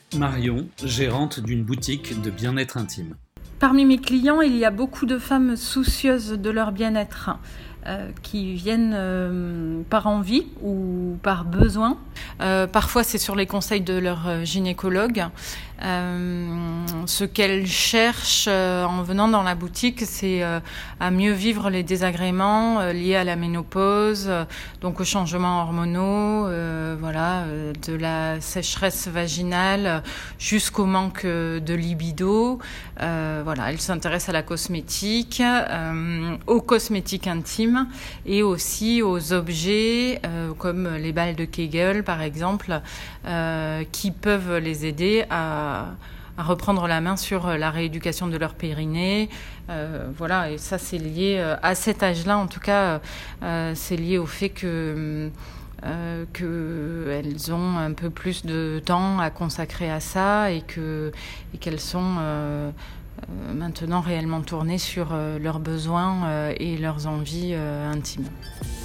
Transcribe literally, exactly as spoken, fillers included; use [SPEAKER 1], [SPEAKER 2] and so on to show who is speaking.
[SPEAKER 1] Marion, gérante d'une boutique de bien-être intime.
[SPEAKER 2] Parmi mes clients, il y a beaucoup de femmes soucieuses de leur bien-être euh, qui viennent euh, par envie ou par besoin. Euh, parfois, c'est sur les conseils de leur gynécologue. Euh, ce qu'elles cherchent euh, en venant dans la boutique, c'est euh, à mieux vivre les désagréments euh, liés à la ménopause, euh, donc aux changements hormonaux, euh, voilà, euh, de la sécheresse vaginale jusqu'au manque de libido. Euh, voilà, elles s'intéressent à la cosmétique, euh, aux cosmétiques intimes et aussi aux objets euh, comme les balles de Kegel, par exemple, euh, qui peuvent les aider à à reprendre la main sur la rééducation de leur périnée. Euh, voilà, et ça, c'est lié, euh, à cet âge-là, en tout cas, euh, c'est lié au fait que euh, qu'elles ont un peu plus de temps à consacrer à ça et que et qu'elles sont euh, euh, maintenant réellement tournées sur euh, leurs besoins euh, et leurs envies euh, intimes.